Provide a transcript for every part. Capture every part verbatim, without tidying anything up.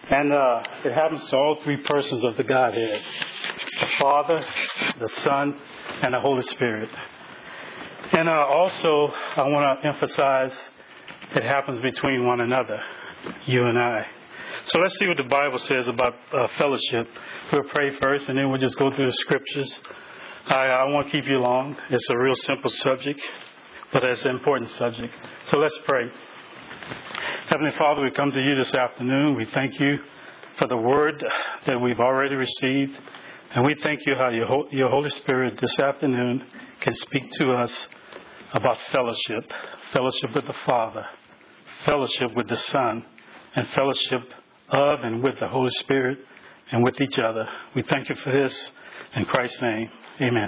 And uh, it happens to all three persons of the Godhead: the Father, the Son, and the Holy Spirit. And uh, also, I want to emphasize it happens between one another, you and I. So let's see what the Bible says about uh, fellowship. We'll pray first, and then we'll just go through the scriptures. I, I won't keep you long. It's a real simple subject, but it's an important subject. So let's pray. Heavenly Father, we come to you this afternoon. We thank you for the word that we've already received. And we thank you how your, your Holy Spirit this afternoon can speak to us about fellowship. Fellowship with the Father, fellowship with the Son, and fellowship of and with the Holy Spirit and with each other. We thank you for this in Christ's name. Amen.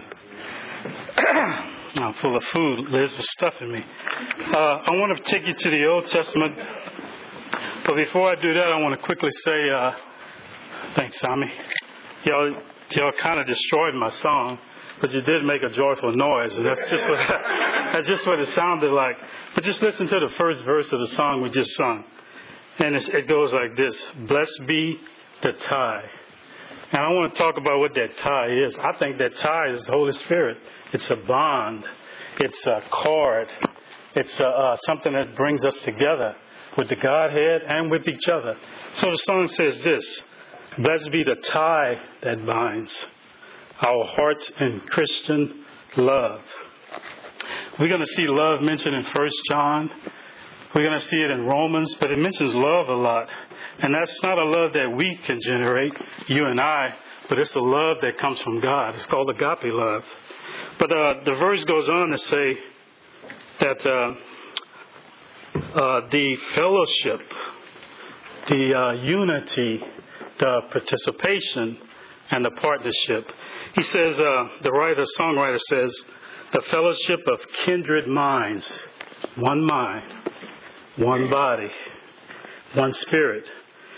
I'm full of food. Liz was stuffing me. Uh, I want to take you to the Old Testament. But before I do that, I want to quickly say, uh, thanks, Sammy. Y'all, y'all kind of destroyed my song, but you did make a joyful noise. And that's just what, that's just what it sounded like. But just listen to the first verse of the song we just sung. And it's, it goes like this: blessed be the tie. And I want to talk about what that tie is. I think that tie is the Holy Spirit. It's a bond. It's a cord. It's a, uh, something that brings us together with the Godhead and with each other. So the song says this: blessed be the tie that binds our hearts in Christian love. We're going to see love mentioned in First John. We're going to see it in Romans, but it mentions love a lot. And that's not a love that we can generate, you and I, but it's a love that comes from God. It's called agape love. But uh, the verse goes on to say that uh, uh, the fellowship, the uh, unity, the participation, and the partnership. He says, uh, the writer, songwriter says, the fellowship of kindred minds, one mind, one body, one spirit,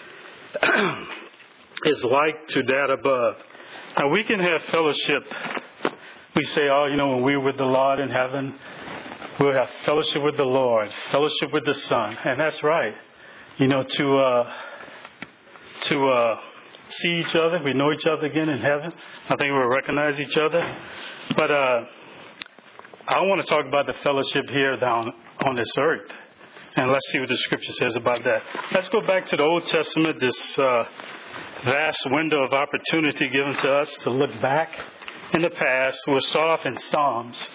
is like to that above. Now we can have fellowship. We say, oh, you know, when we're with the Lord in heaven, we'll have fellowship with the Lord, fellowship with the Son. And that's right. You know, to uh, to uh, see each other. We know each other again in heaven. I think we'll recognize each other. But uh, I want to talk about the fellowship here down on this earth. And let's see what the scripture says about that. Let's go back to the Old Testament, this uh, vast window of opportunity given to us to look back in the past. We'll start off in Psalms.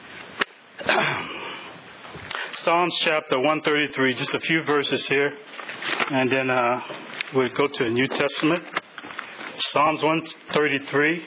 Psalms chapter one thirty-three, just a few verses here. And then uh, we'll go to the New Testament. Psalms one thirty-three.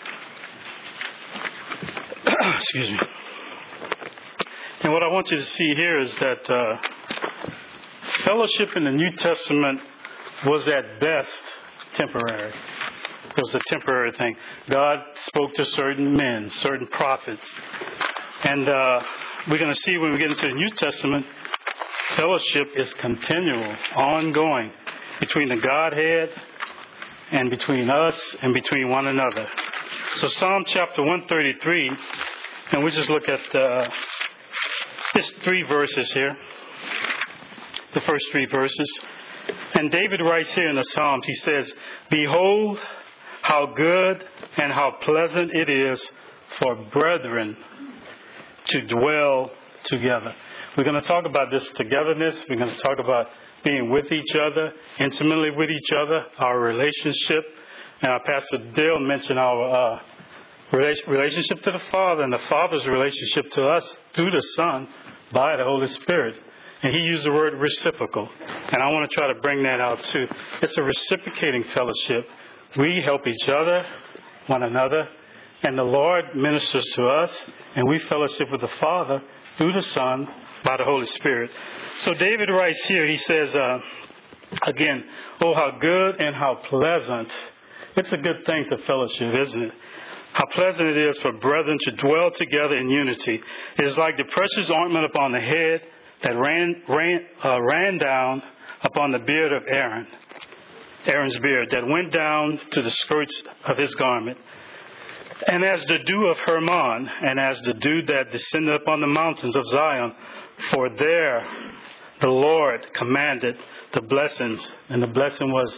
Excuse me. And what I want you to see here is that uh, fellowship in the New Testament was at best temporary. It was a temporary thing. God spoke to certain men, certain prophets. And uh, we're going to see when we get into the New Testament, fellowship is continual, ongoing, between the Godhead and between us and between one another. So Psalm chapter one thirty-three, and we just look at uh, just three verses here. The first three verses. And David writes here in the Psalms, he says, behold, how good and how pleasant it is for brethren to dwell together. We're going to talk about this togetherness. We're going to talk about being with each other, intimately with each other, our relationship. And our Pastor Dale mentioned our uh, relationship to the Father and the Father's relationship to us through the Son by the Holy Spirit. And he used the word reciprocal. And I want to try to bring that out too. It's a reciprocating fellowship. We help each other, one another, and the Lord ministers to us, and we fellowship with the Father through the Son by the Holy Spirit. So David writes here, he says, uh, again, oh, how good and how pleasant. It's a good thing to fellowship, isn't it? How pleasant it is for brethren to dwell together in unity. It is like the precious ointment upon the head that ran ran uh, ran down upon the beard of Aaron, Aaron's beard, that went down to the skirts of his garment. And as the dew of Hermon, and as the dew that descended upon the mountains of Zion, for there the Lord commanded the blessings, and the blessing was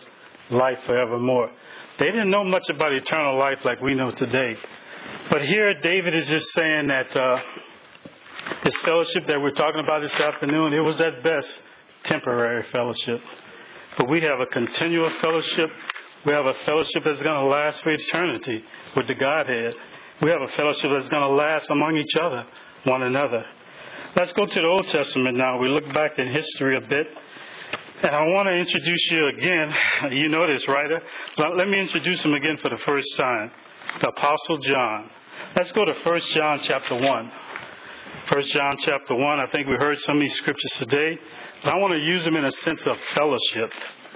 life forevermore. They didn't know much about eternal life like we know today. But here David is just saying that uh, this fellowship that we're talking about this afternoon, it was at best temporary fellowship. But we have a continual fellowship. We have a fellowship that's going to last for eternity with the Godhead. We have a fellowship that's going to last among each other, one another. Let's go to the Old Testament now. We look back in history a bit. And I want to introduce you again. You know this writer. Let me introduce him again for the first time. The Apostle John. Let's go to First John chapter one. First John chapter one. I think we heard some of these scriptures today. But I want to use them in a sense of fellowship.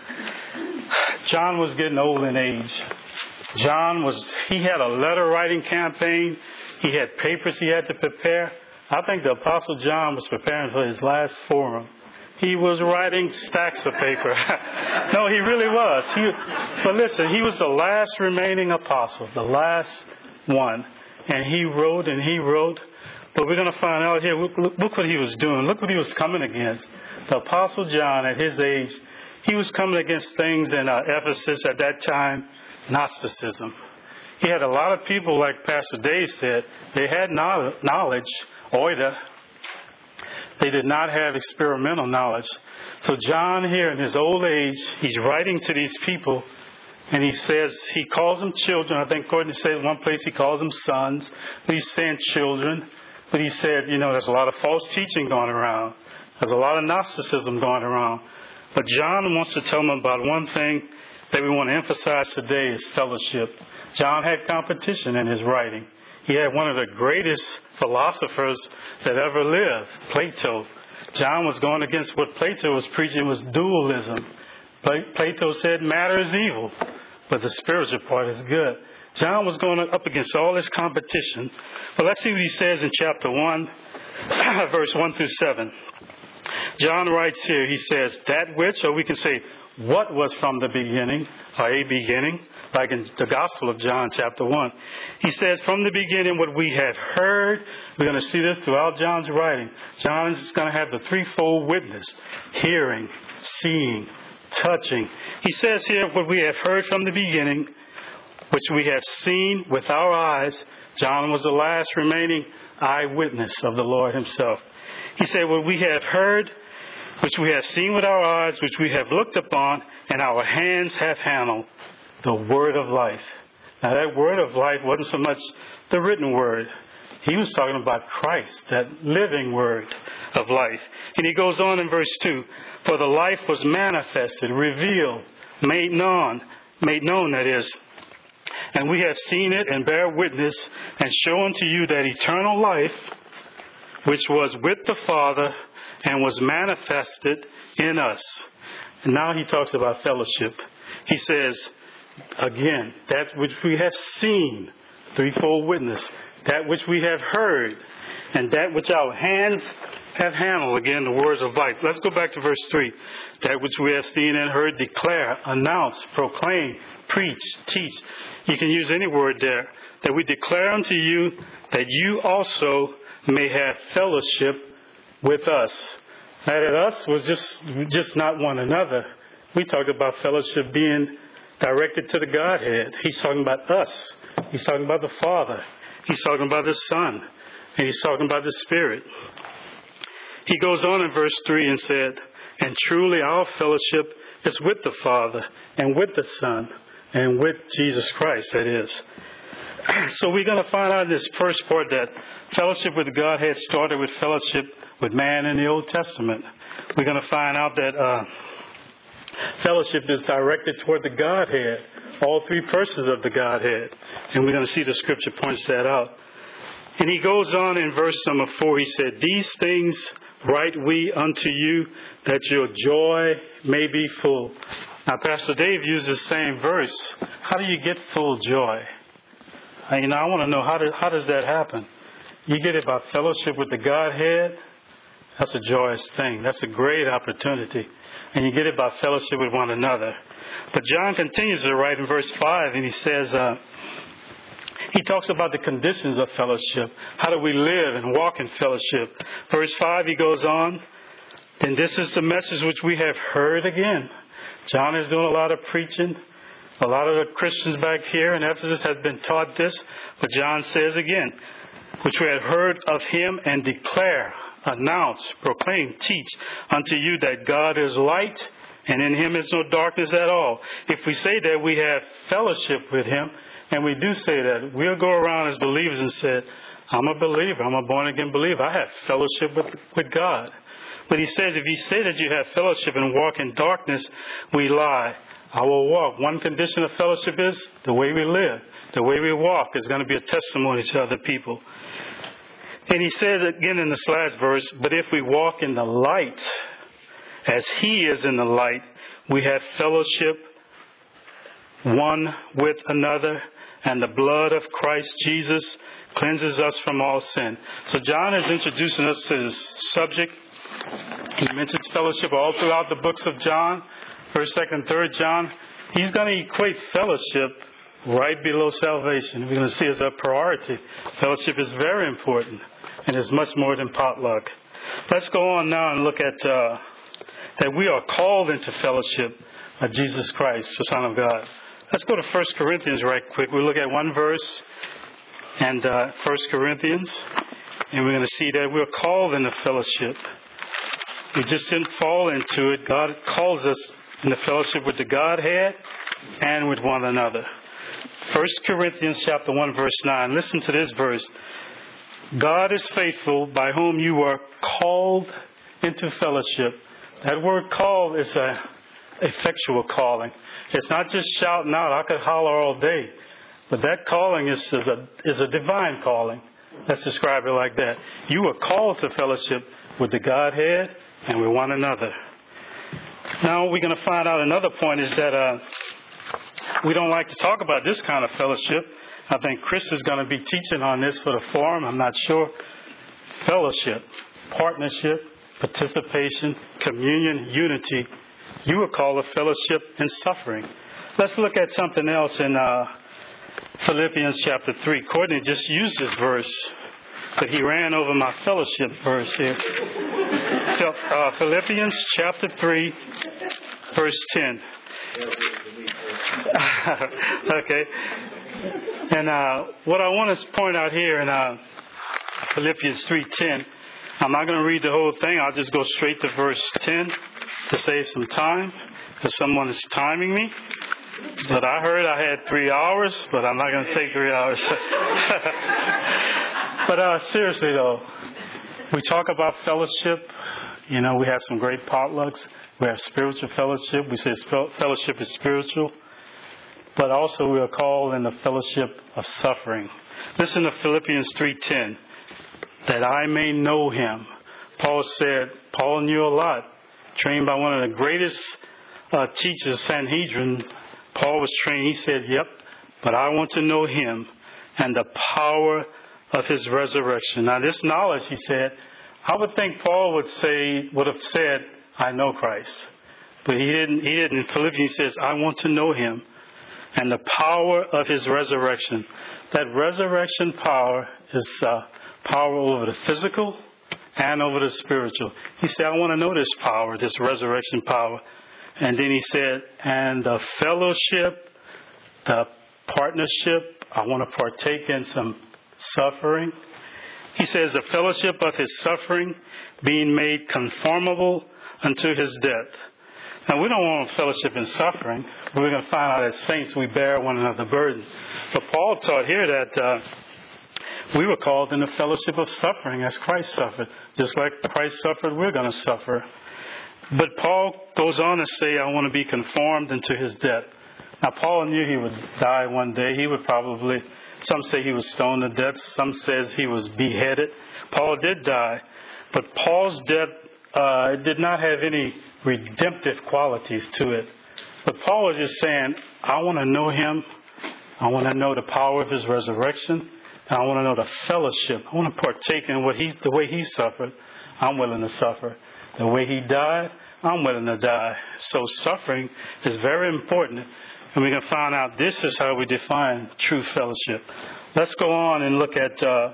John was getting old in age. John was, he had a letter writing campaign. He had papers he had to prepare. I think the Apostle John was preparing for his last forum. He was writing stacks of paper. No, he really was. He, but listen, he was the last remaining apostle, the last one. And he wrote and he wrote. But we're going to find out here, look, look what he was doing. Look what he was coming against. The Apostle John, at his age, he was coming against things in uh, Ephesus at that time, Gnosticism. He had a lot of people, like Pastor Dave said, they had knowledge, oida. They did not have experimental knowledge. So John here in his old age, he's writing to these people, and he says, he calls them children. I think Courtney said in one place he calls them sons, but he's saying children. But he said, you know, there's a lot of false teaching going around. There's a lot of Gnosticism going around. But John wants to tell them about one thing that we want to emphasize today is fellowship. John had competition in his writing. He had one of the greatest philosophers that ever lived, Plato. John was going against what Plato was preaching was dualism. Plato said matter is evil, but the spiritual part is good. John was going up against all this competition. But let's see what he says in chapter one, verse one through seven. John writes here, he says, that which, or we can say, what was from the beginning, or a beginning, like in the Gospel of John chapter one. He says, from the beginning, what we have heard, we're going to see this throughout John's writing. John is going to have the threefold witness, hearing, seeing, touching. He says here, what we have heard from the beginning, which we have seen with our eyes. John was the last remaining eyewitness of the Lord himself. He said, what we have heard, which we have seen with our eyes, which we have looked upon, and our hands have handled, the word of life. Now that word of life wasn't so much the written word. He was talking about Christ, that living word of life. And he goes on in verse two, for the life was manifested, revealed, made known, made known that is, and we have seen it and bear witness and show unto you that eternal life, which was with the Father and was manifested in us. And now he talks about fellowship. He says, again, that which we have seen, threefold witness, that which we have heard, and that which our hands have handled. Again, the words of life. Let's go back to verse three. That which we have seen and heard, declare, announce, proclaim, preach, teach. You can use any word there. That we declare unto you that you also may have fellowship with us. Now, that us was just, just not one another. We talked about fellowship being directed to the Godhead. He's talking about us. He's talking about the Father. He's talking about the Son. And he's talking about the Spirit. He goes on in verse three and said, and truly our fellowship is with the Father and with the Son and with Jesus Christ, that is. So we're going to find out in this first part that fellowship with the Godhead started with fellowship with man in the Old Testament. We're going to find out that uh, fellowship is directed toward the Godhead, all three persons of the Godhead. And we're going to see the scripture points that out. And he goes on in verse number four, he said, these things write we unto you, that your joy may be full. Now, Pastor Dave used the same verse. How do you get full joy? You know, I want to know, how, do, how does that happen? You get it by fellowship with the Godhead. That's a joyous thing. That's a great opportunity. And you get it by fellowship with one another. But John continues to write in verse five, and he says, uh, he talks about the conditions of fellowship. How do we live and walk in fellowship? Verse five, he goes on, then this is the message which we have heard again. John is doing a lot of preaching. A lot of the Christians back here in Ephesus have been taught this. But John says again, which we had heard of him and declare, announce, proclaim, teach unto you that God is light and in him is no darkness at all. If we say that we have fellowship with him, and we do say that, we'll go around as believers and say, I'm a believer, I'm a born again believer, I have fellowship with, with God. But he says, if you say that you have fellowship and walk in darkness, we lie. Our walk, one condition of fellowship is the way we live. The way we walk is going to be a testimony to other people. And he said again in this last verse, but if we walk in the light, as he is in the light, we have fellowship one with another, and the blood of Christ Jesus cleanses us from all sin. So John is introducing us to this subject. He mentions fellowship all throughout the books of John. First, second, third John, he's going to equate fellowship right below salvation. We're going to see as a priority. Fellowship is very important, and it's much more than potluck. Let's go on now and look at uh, that we are called into fellowship of Jesus Christ, the Son of God. Let's go to First Corinthians right quick. We'll look at one verse and uh, First Corinthians, and we're going to see that we're called into fellowship. We just didn't fall into it. God calls us in the fellowship with the Godhead and with one another. First Corinthians chapter one, verse nine. Listen to this verse. God is faithful, by whom you were called into fellowship. That word called is a effectual calling. It's not just shouting out. I could holler all day. But that calling is, is a is a divine calling. Let's describe it like that. You were called to fellowship with the Godhead and with one another. Now we're going to find out another point is that uh, we don't like to talk about this kind of fellowship. I think Chris is going to be teaching on this for the forum. I'm not sure. Fellowship, partnership, participation, communion, unity. You were called a fellowship in suffering. Let's look at something else in uh, Philippians chapter three. Courtney just used this verse, but he ran over my fellowship verse here. So, uh, Philippians chapter three, verse ten. Okay. And uh, what I want to point out here in uh, Philippians three ten, I'm not going to read the whole thing. I'll just go straight to verse ten to save some time, because someone is timing me. But I heard I had three hours, but I'm not going to take three hours. But uh, seriously, though, we talk about fellowship. You know, we have some great potlucks. We have spiritual fellowship. We say fellowship is spiritual. But also we are called in the fellowship of suffering. Listen to Philippians three ten. That I may know him. Paul said, Paul knew a lot. Trained by one of the greatest uh, teachers, Sanhedrin. Paul was trained. He said, yep, but I want to know him and the power of his resurrection. Now this knowledge, he said, I would think Paul would say, would have said, I know Christ. But he didn't, he didn't. In Philippians, he says, I want to know him and the power of his resurrection. That resurrection power is uh, power over the physical and over the spiritual. He said, I want to know this power, this resurrection power. And then he said, and the fellowship, the partnership, I want to partake in some suffering. He says, the fellowship of his suffering, being made conformable unto his death. Now, we don't want fellowship in suffering. We're going to find out as saints we bear one another's burden. But Paul taught here that uh, we were called in the fellowship of suffering as Christ suffered. Just like Christ suffered, we're going to suffer. But Paul goes on to say, I want to be conformed into his death. Now, Paul knew he would die one day. He would probably, some say he was stoned to death. Some says he was beheaded. Paul did die. But Paul's death uh, did not have any redemptive qualities to it. But Paul was just saying, I want to know him. I want to know the power of his resurrection. And I want to know the fellowship. I want to partake in what he, the way he suffered. I'm willing to suffer. The way he died, I'm willing to die. So suffering is very important. And we can find out this is how we define true fellowship. Let's go on and look at uh,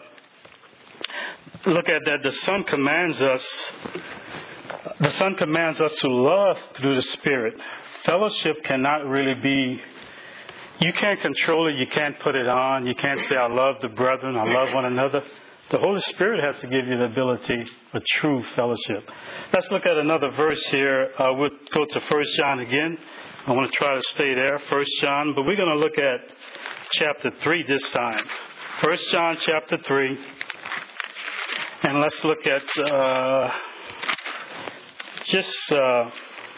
look at that. The Son commands us. The Son commands us to love through the Spirit. fellowship cannot really be, you can't control it, you can't put it on, you can't say, I love the brethren, I love one another. The Holy Spirit has to give you the ability for true fellowship. Let's look at another verse here. Uh, we'll go to First John again. I want to try to stay there, First John, but we're going to look at chapter three this time. First John chapter three. And let's look at uh, just, uh,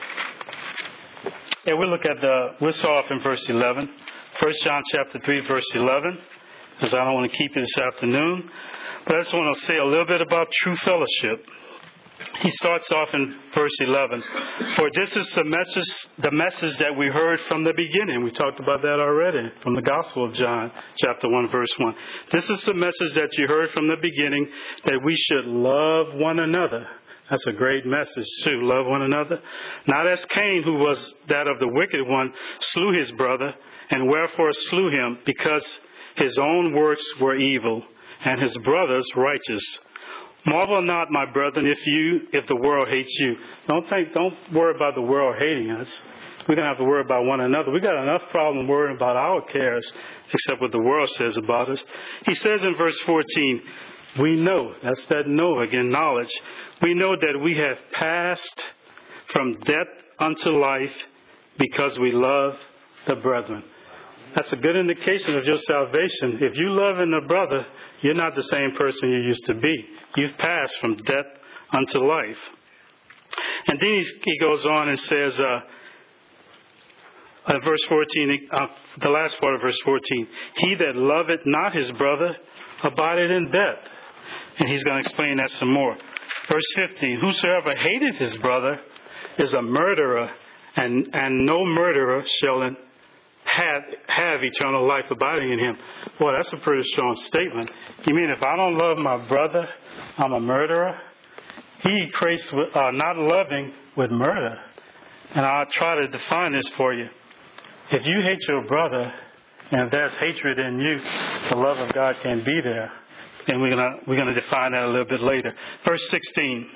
yeah, we'll look at the, we'll start off in verse eleven. First John chapter three, verse eleven, because I don't want to keep you this afternoon. But I just want to say a little bit about true fellowship. He starts off in verse eleven. For this is the message, the message that we heard from the beginning. We talked about that already from the Gospel of John, chapter one, verse one. This is the message that you heard from the beginning, that we should love one another. That's a great message too. Love one another. Not as Cain, who was that of the wicked one, slew his brother, and wherefore slew him, because his own works were evil, and his brother's righteous. Marvel not, my brethren, if you, if the world hates you. Don't think, don't worry about the world hating us. We don't have to worry about one another. We got enough problem worrying about our cares, except what the world says about us. He says in verse fourteen, we know, that's that know again, knowledge. We know that we have passed from death unto life because we love the brethren. That's a good indication of your salvation. If you love in a brother, you're not the same person you used to be. You've passed from death unto life. And then he goes on and says, uh, uh, verse fourteen, uh, the last part of verse fourteen, he that loveth not his brother abideth in death. And he's going to explain that some more. Verse fifteen, whosoever hateth his brother is a murderer, and, and no murderer shall in, have, have eternal life abiding in him. Boy, that's a pretty strong statement. You mean if I don't love my brother, I'm a murderer? He equates with, uh, not loving with murder. And I'll try to define this for you. If you hate your brother, and if there's hatred in you, the love of God can't be there. And we're gonna we're gonna define that a little bit later. Verse sixteen.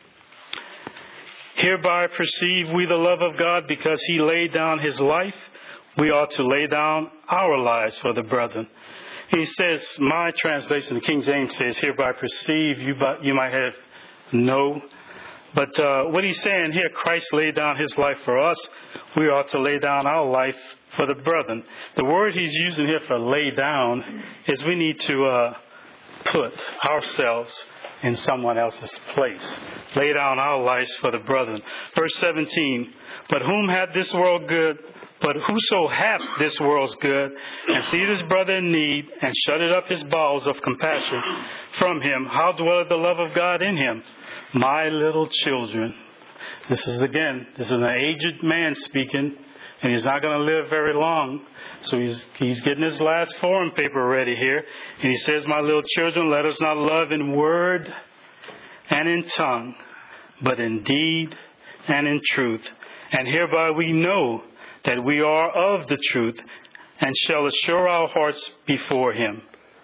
Hereby perceive we the love of God, because he laid down his life. We ought to lay down our lives for the brethren. He says, my translation, the King James says, hereby perceive, you, you might have know. But uh, what he's saying here, Christ laid down his life for us. We ought to lay down our life for the brethren. The word he's using here for lay down is we need to uh, put ourselves in someone else's place. Lay down our lives for the brethren. Verse seventeen, but whom hath this world good? But whoso hath this world's good, and seeth his brother in need, and shutteth up his bowels of compassion from him, how dwelleth the love of God in him? My little children. This is again, this is an aged man speaking, and he's not going to live very long. So he's he's getting his last forum paper ready here. And he says, my little children, let us not love in word and in tongue, but in deed and in truth. And hereby we know that we are of the truth, and shall assure our hearts before him.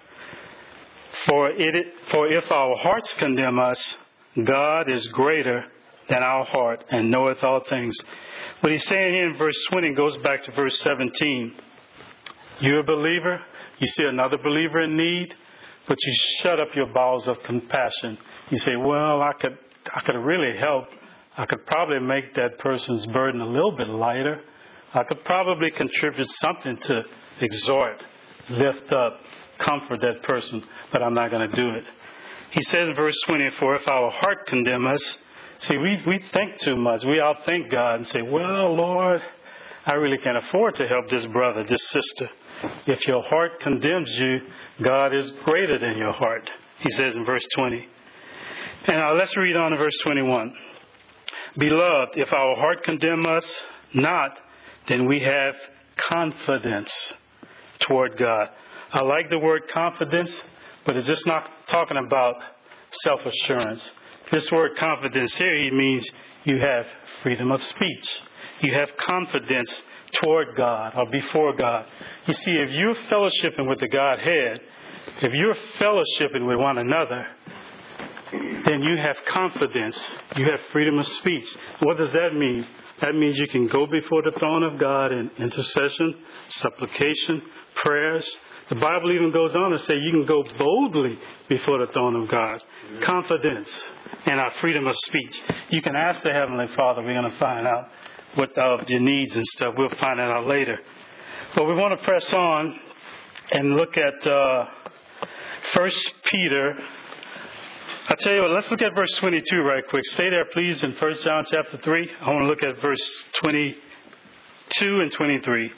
For it, for if our hearts condemn us, God is greater than our heart, and knoweth all things. What he's saying here in verse twenty goes back to verse seventeen. You're a believer, you see another believer in need, but you shut up your bowels of compassion. You say, well, I could, I could really help. I could probably make that person's burden a little bit lighter. I could probably contribute something to exhort, lift up, comfort that person, but I'm not going to do it. He says in verse twenty-four, if our heart condemn us, see, we, we think too much. We outthink God and say, well, Lord, I really can't afford to help this brother, this sister. If your heart condemns you, God is greater than your heart, he says in verse twenty. And now let's read on to verse twenty-one. Beloved, if our heart condemn us not, then we have confidence toward God. I like the word confidence, but it's just not talking about self-assurance. This word confidence here, he means you have freedom of speech. You have confidence toward God or before God. You see, if you're fellowshipping with the Godhead, if you're fellowshipping with one another, then you have confidence. You have freedom of speech. What does that mean? That means you can go before the throne of God in intercession, supplication, prayers. The Bible even goes on to say you can go boldly before the throne of God. Mm-hmm. Confidence and our freedom of speech. You can ask the Heavenly Father. We're going to find out what uh, your needs and stuff. We'll find that out later. But we want to press on and look at uh, First Peter. I tell you what, let's look at verse twenty-two right quick. Stay there, please, in First John chapter three. I want to look at verse twenty-two and twenty-three.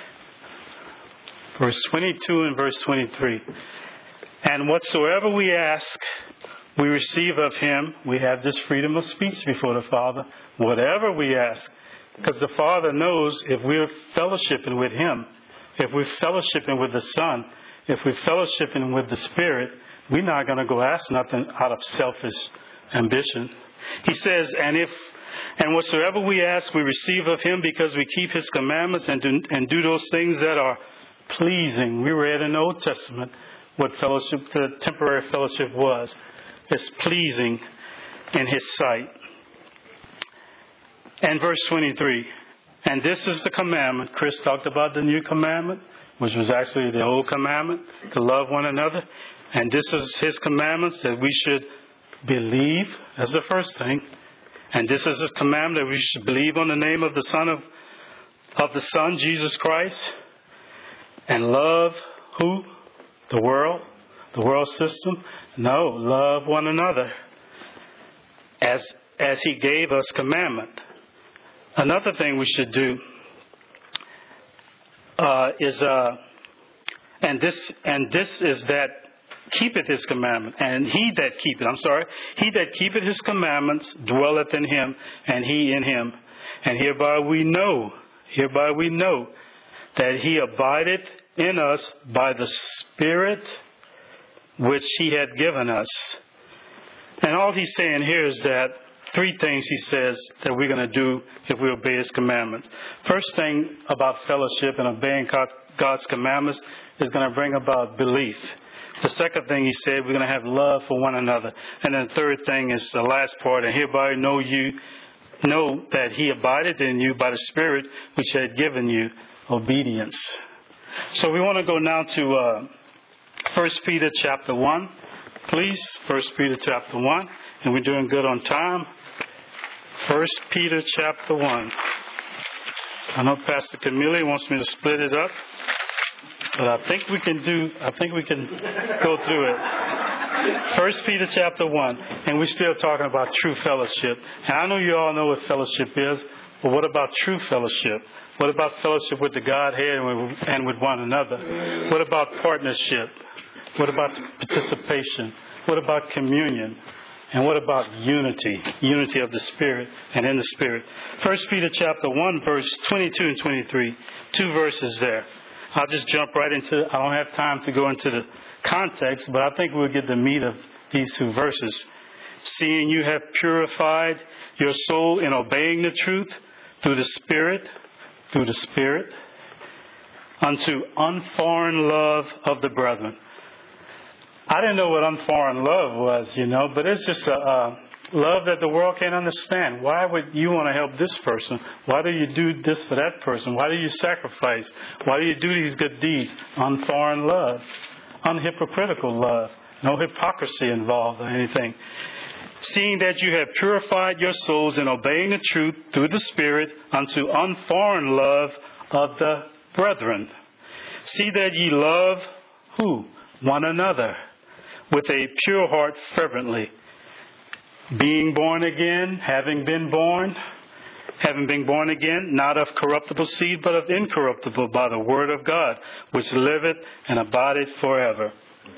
Verse twenty-two and verse twenty-three. And whatsoever we ask, we receive of him. We have this freedom of speech before the Father. Whatever we ask. Because the Father knows if we're fellowshipping with him, if we're fellowshipping with the Son, if we're fellowshipping with the Spirit, we're not going to go ask nothing out of selfish ambition. He says, and if and whatsoever we ask, we receive of him because we keep his commandments and do, and do those things that are pleasing. We read in the Old Testament what fellowship, the temporary fellowship was. It's pleasing in his sight. And verse twenty-three. And this is the commandment. Chris talked about the new commandment, which was actually the old commandment, to love one another. And this is his commandments, that we should believe. That's the first thing. And this is his commandment, that we should believe on the name of the Son of, of the Son, Jesus Christ. And love who? The world? The world system? No, love one another. As, as he gave us commandment. Another thing we should do uh, is, uh, and this and this is that keepeth his commandment, and he that keepeth, I'm sorry, he that keepeth his commandments dwelleth in him, and he in him. And hereby we know, hereby we know that he abideth in us by the Spirit which he had given us. And all he's saying here is that three things he says that we're going to do if we obey his commandments. First thing about fellowship and obeying God's commandments is going to bring about belief. The second thing he said, we're going to have love for one another. And then the third thing is the last part, and hereby know you, know that he abideth in you by the Spirit which he had given you, obedience. So we want to go now to uh, First Peter chapter one. Please, First Peter chapter one. And we're doing good on time. First Peter chapter one. I know Pastor Camille wants me to split it up, but I think we can do, I think we can go through it. First Peter chapter one, and we're still talking about true fellowship. And I know you all know what fellowship is, but what about true fellowship? What about fellowship with the Godhead and with one another? What about partnership? What about participation? What about communion? And what about unity? Unity of the Spirit and in the Spirit. First Peter chapter one, verse twenty-two and twenty-three. Two verses there. I'll just jump right into it. I don't have time to go into the context, but I think we'll get the meat of these two verses. Seeing you have purified your soul in obeying the truth through the Spirit, through the Spirit, unto unforeign love of the brethren. I didn't know what unforeign love was, you know, but it's just a, a love that the world can't understand. Why would you want to help this person? Why do you do this for that person? Why do you sacrifice? Why do you do these good deeds? Unforeign love, unhypocritical love, no hypocrisy involved or anything. Seeing that you have purified your souls in obeying the truth through the Spirit unto unforeign love of the brethren. See that ye love who? One another. With a pure heart fervently, being born again, having been born, having been born again, not of corruptible seed, but of incorruptible, by the word of God, which liveth and abideth forever.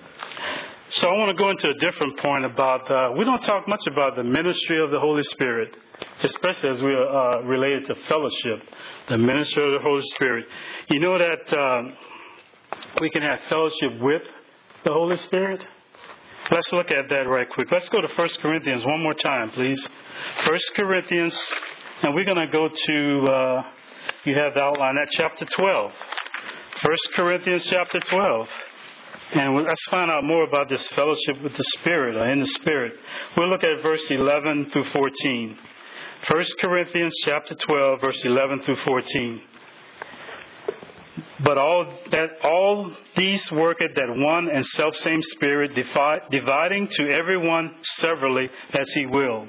So I want to go into a different point about, uh, we don't talk much about the ministry of the Holy Spirit, especially as we are uh, related to fellowship, the ministry of the Holy Spirit. You know that uh, we can have fellowship with the Holy Spirit? Let's look at that right quick. Let's go to First Corinthians one more time, please. First Corinthians, and we're going to go to, uh, you have the outline at chapter twelve. First Corinthians chapter twelve. And let's find out more about this fellowship with the Spirit, or in the Spirit. We'll look at verse eleven through fourteen. First Corinthians chapter twelve, verse eleven through fourteen. But all that all these work at that one and selfsame Spirit, divi- dividing to everyone severally as he will.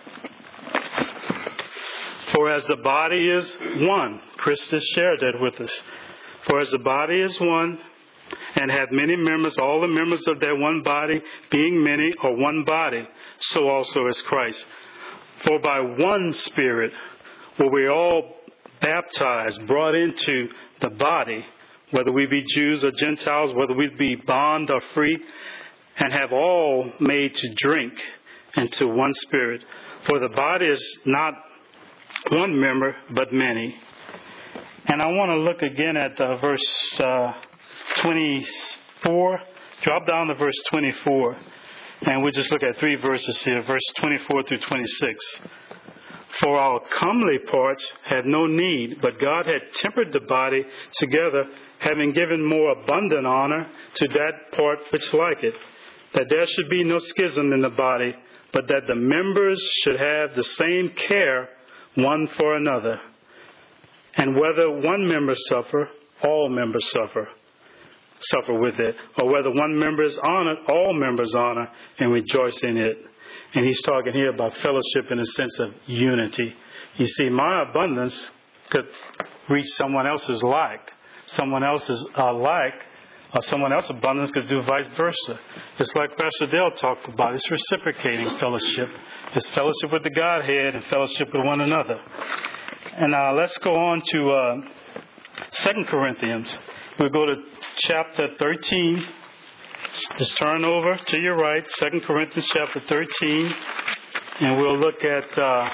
For as the body is one, Christus shared that with us. For as the body is one, and hath many members, all the members of that one body, being many, are one body, so also is Christ. For by one Spirit were we all baptized, brought into the body, whether we be Jews or Gentiles, whether we be bond or free, and have all made to drink into one Spirit. For the body is not one member, but many. And I want to look again at uh, verse uh, twenty-four. Drop down to verse twenty-four. And we'll just look at three verses here, verse twenty-four through twenty-six. For our comely parts had no need, but God had tempered the body together, having given more abundant honor to that part which like it, that there should be no schism in the body, but that the members should have the same care one for another. And whether one member suffer, all members suffer, suffer with it. Or whether one member is honored, all members honor and rejoice in it. And he's talking here about fellowship in a sense of unity. You see, my abundance could reach someone else's lack. Someone else's uh, lack or someone else's abundance could do vice versa. It's like Pastor Dale talked about. It's reciprocating fellowship. It's fellowship with the Godhead and fellowship with one another. And uh, let's go on to uh, Second Corinthians. We'll go to chapter thirteen. Just turn over to your right, Second Corinthians chapter thirteen, and we'll look at uh,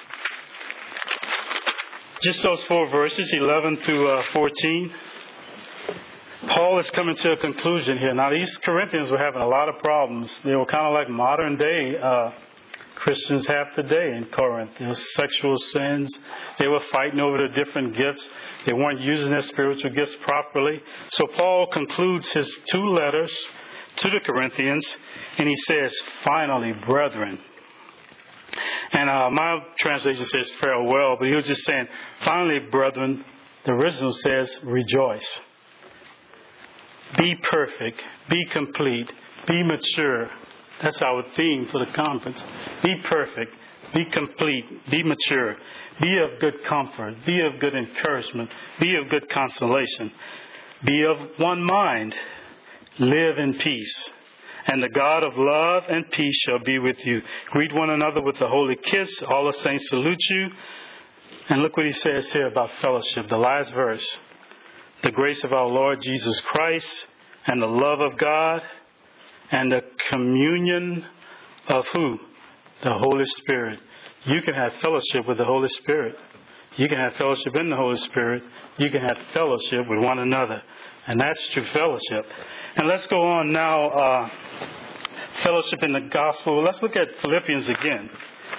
just those four verses, eleven through uh, fourteen. Paul is coming to a conclusion here. Now, these Corinthians were having a lot of problems. They were kind of like modern day uh, Christians have today in Corinth. There was sexual sins. They were fighting over the different gifts. They weren't using their spiritual gifts properly. So Paul concludes his two letters to the Corinthians, and he says, finally, brethren. And uh, my translation says farewell, but he was just saying, finally, brethren. The original says, rejoice. Be perfect. Be complete. Be mature. That's our theme for the conference. Be perfect. Be complete. Be mature. Be of good comfort. Be of good encouragement. Be of good consolation. Be of one mind. Live in peace. And the God of love and peace shall be with you. Greet one another with a holy kiss. All the saints salute you. And look what he says here about fellowship. The last verse. The grace of our Lord Jesus Christ and the love of God and the communion of who? The Holy Spirit. You can have fellowship with the Holy Spirit. You can have fellowship in the Holy Spirit. You can have fellowship with one another. And that's true fellowship. And let's go on now. Uh, fellowship in the gospel. Let's look at Philippians again.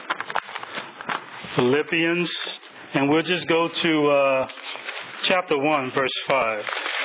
Philippians. And we'll just go to uh, chapter one, verse five.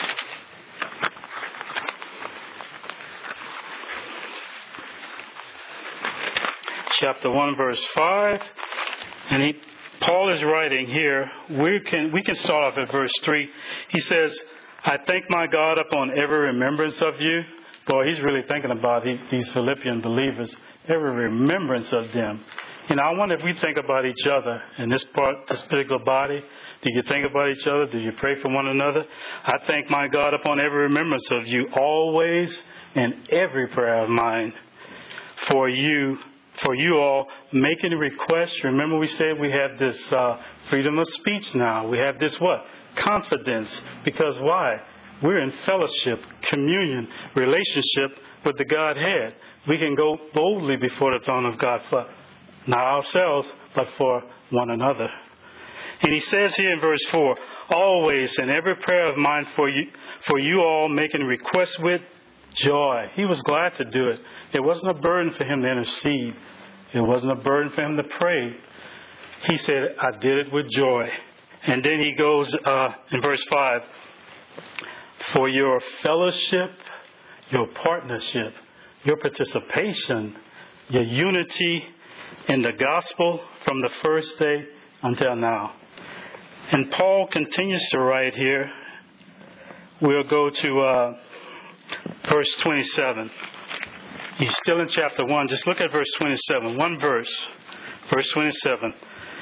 Chapter one, verse five. And he, Paul is writing here. We can we can start off at verse three. He says, I thank my God upon every remembrance of you. Boy, he's really thinking about these, these Philippian believers. Every remembrance of them. You know, I wonder if we think about each other in this part, this particular body. Do you think about each other? Do you pray for one another? I thank my God upon every remembrance of you, always in every prayer of mine, for you, for you all, making requests. Remember we said we have this uh, freedom of speech now. We have this what? Confidence. Because why? We're in fellowship, communion, relationship with the Godhead. We can go boldly before the throne of God for not ourselves, but for one another. And he says here in verse four, always in every prayer of mine for you, for you all making requests with joy. He was glad to do it. It wasn't a burden for him to intercede. It wasn't a burden for him to pray. He said, I did it with joy. And then he goes uh, in verse five, for your fellowship, your partnership, your participation, your unity in the gospel from the first day until now. And Paul continues to write here. We'll go to uh, verse twenty-seven. He's still in chapter one. Just look at verse twenty-seven. One verse. Verse twenty-seven.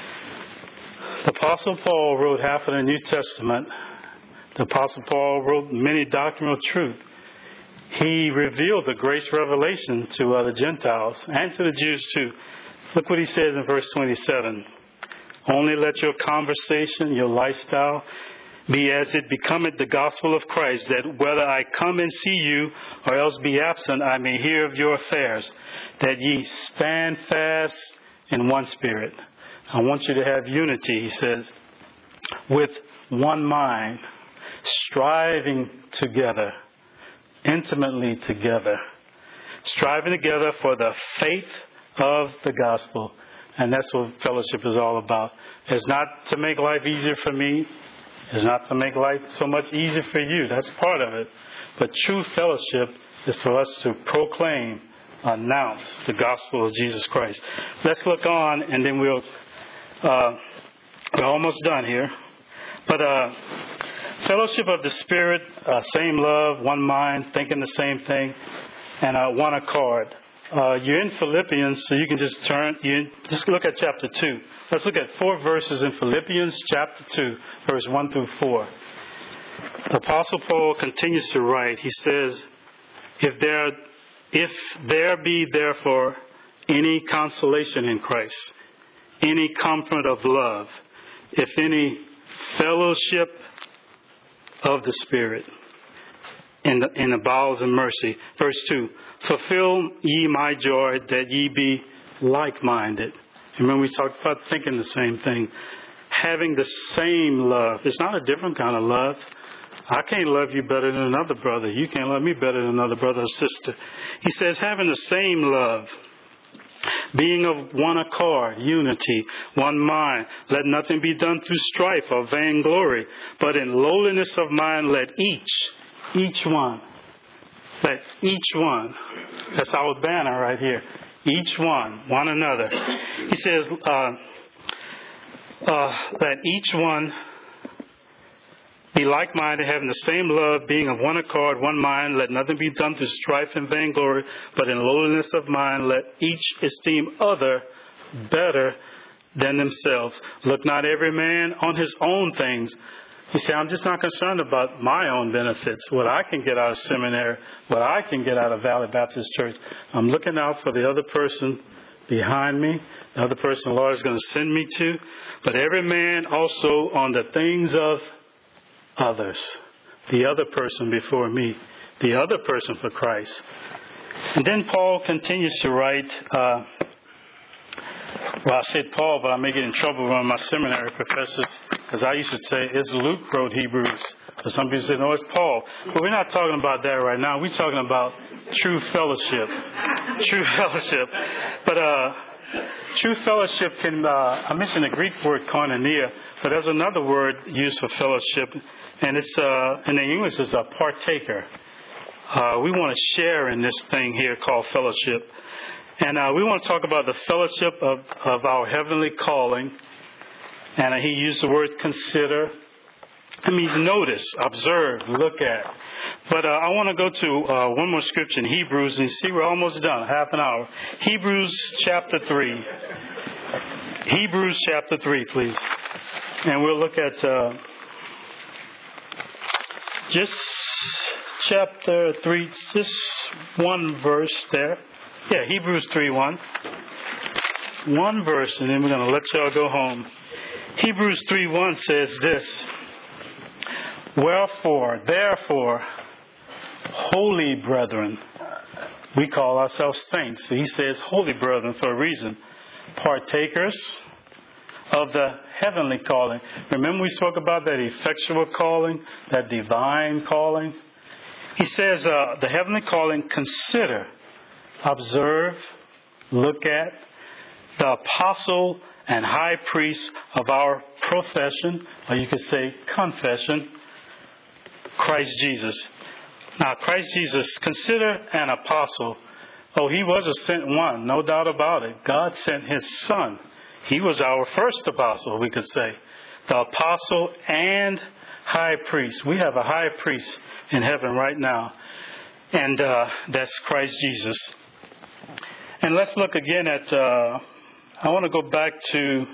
The Apostle Paul wrote half of the New Testament. The Apostle Paul wrote many doctrinal truth. He revealed the grace revelation to uh, the Gentiles and to the Jews too. Look what he says in verse twenty-seven. Only let your conversation, your lifestyle, be as it becometh the gospel of Christ, that whether I come and see you or else be absent, I may hear of your affairs, that ye stand fast in one spirit. I want you to have unity, he says, with one mind, striving together, intimately together, striving together for the faith of the gospel. And that's what fellowship is all about. It's not to make life easier for me. It's not to make life so much easier for you. That's part of it. But true fellowship is for us to proclaim, announce the gospel of Jesus Christ. Let's look on, and then we'll, uh, we're almost done here. But uh, fellowship of the Spirit, uh, same love, one mind, thinking the same thing, and uh, one accord. Uh, you're in Philippians, so you can just turn, you just look at chapter two. Let's look at four verses in Philippians chapter two, verse one through four. The Apostle Paul continues to write. He says, if there, if there be therefore any consolation in Christ, any comfort of love, if any fellowship of the Spirit, in the, in the bowels of mercy. Verse two, fulfill ye my joy that ye be like-minded. Remember we talked about thinking the same thing. Having the same love. It's not a different kind of love. I can't love you better than another brother. You can't love me better than another brother or sister. He says having the same love. Being of one accord, unity, one mind. Let nothing be done through strife or vainglory, but in lowliness of mind let each Each one. Let each one. That's our banner right here. Each one. One another. He says, uh, uh, let each one be like-minded, having the same love, being of one accord, one mind. Let nothing be done through strife and vainglory, but in lowliness of mind let each esteem other better than themselves. Look not every man on his own things. You say, I'm just not concerned about my own benefits, what I can get out of seminary, what I can get out of Valley Baptist Church. I'm looking out for the other person behind me, the other person the Lord is going to send me to. But every man also on the things of others. The other person before me. The other person for Christ. And then Paul continues to write... Uh, Well, I said Paul, but I may get in trouble with one of my seminary professors because I used to say it's Luke wrote Hebrews. But some people say, no, it's Paul. But we're not talking about that right now. We're talking about true fellowship. True fellowship. But uh, true fellowship can, uh, I mentioned the Greek word koinonia, but there's another word used for fellowship, and it's uh, in the English it's a partaker. Uh, we want to share in this thing here called fellowship. And uh, we want to talk about the fellowship of, of our heavenly calling. And uh, he used the word consider. That means notice, observe, look at. But uh, I want to go to uh, one more scripture in Hebrews. And you see, we're almost done, half an hour. Hebrews chapter three. Hebrews chapter three, please. And we'll look at uh, just chapter three, just one verse there. Yeah, Hebrews three one. One verse, and then we're going to let y'all go home. Hebrews three one says this. Wherefore, therefore, holy brethren, we call ourselves saints. So he says holy brethren for a reason. Partakers of the heavenly calling. Remember we spoke about that effectual calling, that divine calling? He says uh, the heavenly calling, consider, observe, look at the apostle and high priest of our profession, or you could say confession, Christ Jesus. Now, Christ Jesus, consider an apostle. Oh, he was a sent one, no doubt about it. God sent his son. He was our first apostle, we could say. The apostle and high priest. We have a high priest in heaven right now. And uh, that's Christ Jesus. And let's look again at, uh, I want to go back to,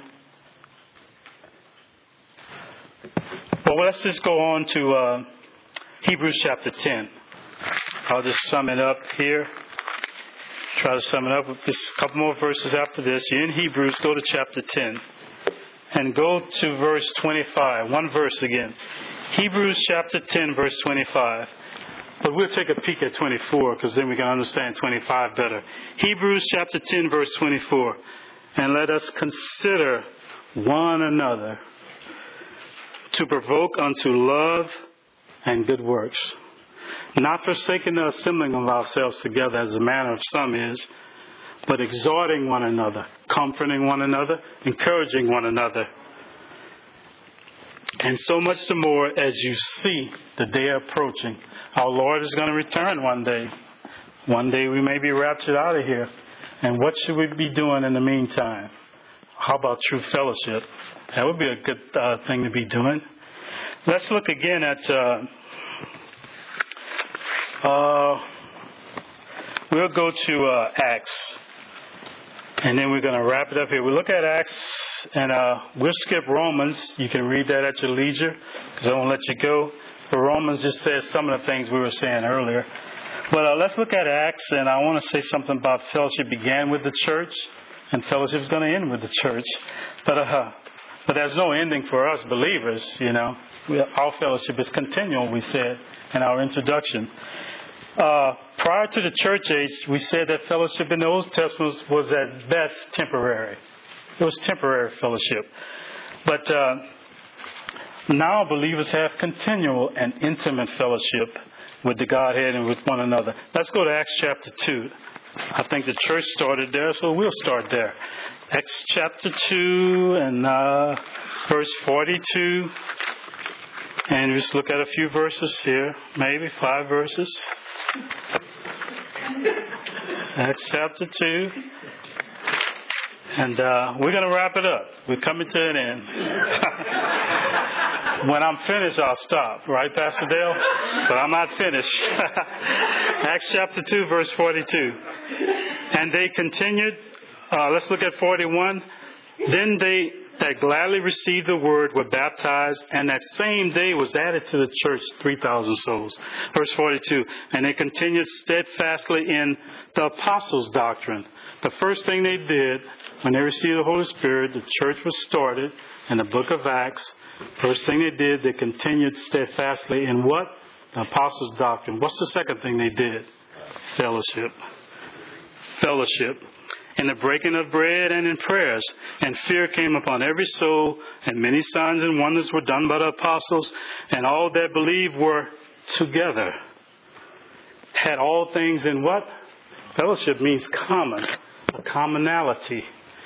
well, let's just go on to uh, Hebrews chapter ten. I'll just sum it up here. Try to sum it up with just a couple more verses after this. You're in Hebrews, go to chapter ten. And go to verse twenty-five. One verse again. Hebrews chapter ten, verse twenty-five. But we'll take a peek at twenty-four, because then we can understand twenty-five better. Hebrews chapter ten, verse twenty-four. And let us consider one another to provoke unto love and good works, not forsaking the assembling of ourselves together as the manner of some is, but exhorting one another, comforting one another, encouraging one another. And so much the more as you see the day approaching. Our Lord is going to return one day. One day we may be raptured out of here. And what should we be doing in the meantime? How about true fellowship? That would be a good uh, thing to be doing. Let's look again at... Uh, uh, we'll go to uh, Acts. And then we're going to wrap it up here. We look at Acts, and uh, we'll skip Romans. You can read that at your leisure, because I won't let you go. But Romans just says some of the things we were saying earlier. But uh, let's look at Acts, and I want to say something about fellowship began with the church, and fellowship is going to end with the church. But uh, but there's no ending for us believers, you know. We, our fellowship is continual, we said in our introduction. Uh, prior to the church age, we said that fellowship in the Old Testament was at best temporary. It was temporary fellowship. But uh, now believers have continual and intimate fellowship with the Godhead and with one another. Let's go to Acts chapter two. I think the church started there, so we'll start there. Acts chapter two and uh, verse forty-two. And just look at a few verses here, maybe five verses. Acts chapter two. And uh, we're going to wrap it up. We're coming to an end. When I'm finished, I'll stop. Right, Pastor Dale? But I'm not finished. Acts chapter two, verse forty-two. And they continued. Uh, let's look at forty-one. Then they that gladly received the word were baptized, and that same day was added to the church three thousand souls. Verse forty-two. And they continued steadfastly in the apostles' doctrine. The first thing they did when they received the Holy Spirit, the church was started in the book of Acts. First thing they did, they continued steadfastly in what? The apostles' doctrine. What's the second thing they did? Fellowship. Fellowship. In the breaking of bread and in prayers. And fear came upon every soul, and many signs and wonders were done by the apostles, and all that believed were together. Had all things in what? Fellowship means common, a commonality.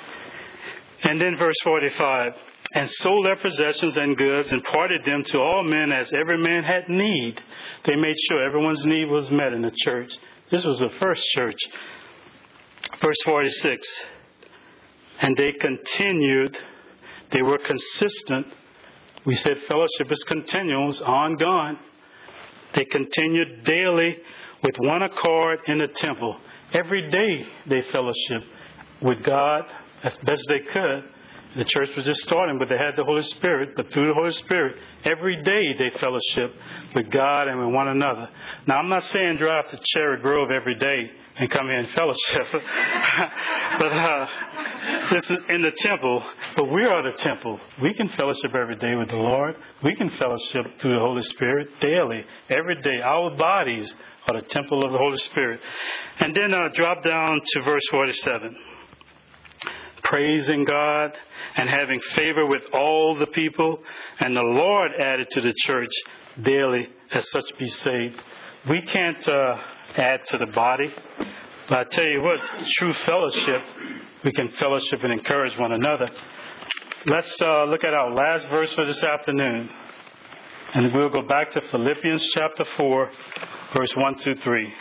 And then verse forty-five. And sold their possessions and goods and parted them to all men as every man had need. They made sure everyone's need was met in the church. This was the first church. Verse forty-six. And they continued. They were consistent. We said fellowship is continual, it's ongoing. They continued daily with one accord in the temple. Every day they fellowship with God as best they could. The church was just starting, but they had the Holy Spirit. But through the Holy Spirit, every day they fellowship with God and with one another. Now, I'm not saying drive to Cherry Grove every day and come here and fellowship. but uh, this is in the temple. But we are the temple. We can fellowship every day with the Lord. We can fellowship through the Holy Spirit daily, every day. Our bodies are the temple of the Holy Spirit. And then uh, drop down to verse forty-seven. Praising God and having favor with all the people, and the Lord added to the church daily as such be saved. We can't uh, add to the body, but I tell you what, true fellowship, we can fellowship and encourage one another. Let's uh, look at our last verse for this afternoon. And we'll go back to Philippians chapter four, verse one through three.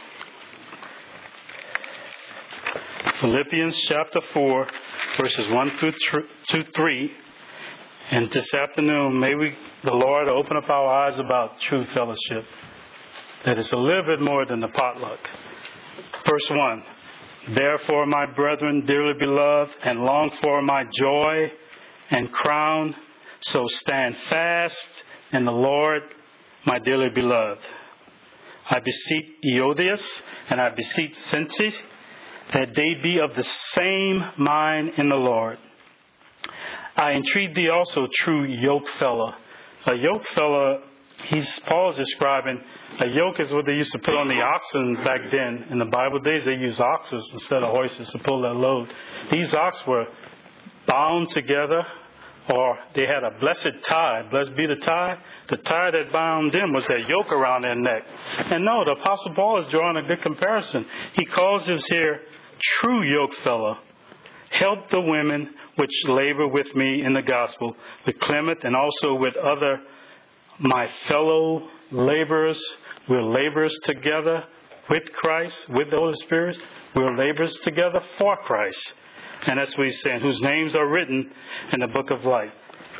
Philippians chapter four, verses one through three. And this afternoon, may we, the Lord, open up our eyes about true fellowship. That it's a little bit more than the potluck. Verse one. Therefore, my brethren, dearly beloved, and long for my joy and crown, so stand fast in the Lord, my dearly beloved. I beseech Eodias and I beseech Syntyche that they be of the same mind in the Lord. I entreat thee also, true yoke fellow. A yoke fellow, he's Paul's describing, a yoke is what they used to put on the oxen back then. In the Bible days, they used oxen instead of horses to pull that load. These oxen were bound together, or they had a blessed tie. Blessed be the tie. The tie that bound them was that yoke around their neck. And no, the Apostle Paul is drawing a good comparison. He calls us here true yoke fellow. Help the women which labor with me in the gospel, with Clement and also with other my fellow laborers. We're laborers together with Christ, with the Holy Spirit. We're laborers together for Christ. And that's what he's saying, whose names are written in the book of life.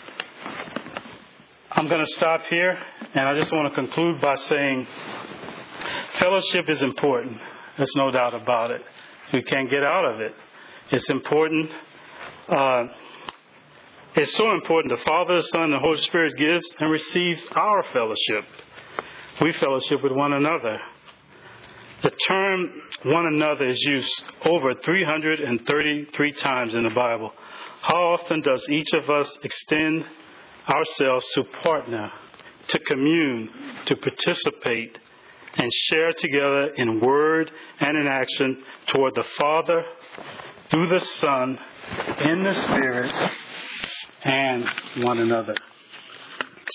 I'm going to stop here, and I just want to conclude by saying fellowship is important. There's no doubt about it. We can't get out of it. It's important. Uh, it's so important. The Father, the Son, and the Holy Spirit gives and receives our fellowship. We fellowship with one another. The term one another is used over three hundred thirty-three times in the Bible. How often does each of us extend ourselves to partner, to commune, to participate, and share together in word and in action toward the Father, through the Son, in the Spirit, and one another?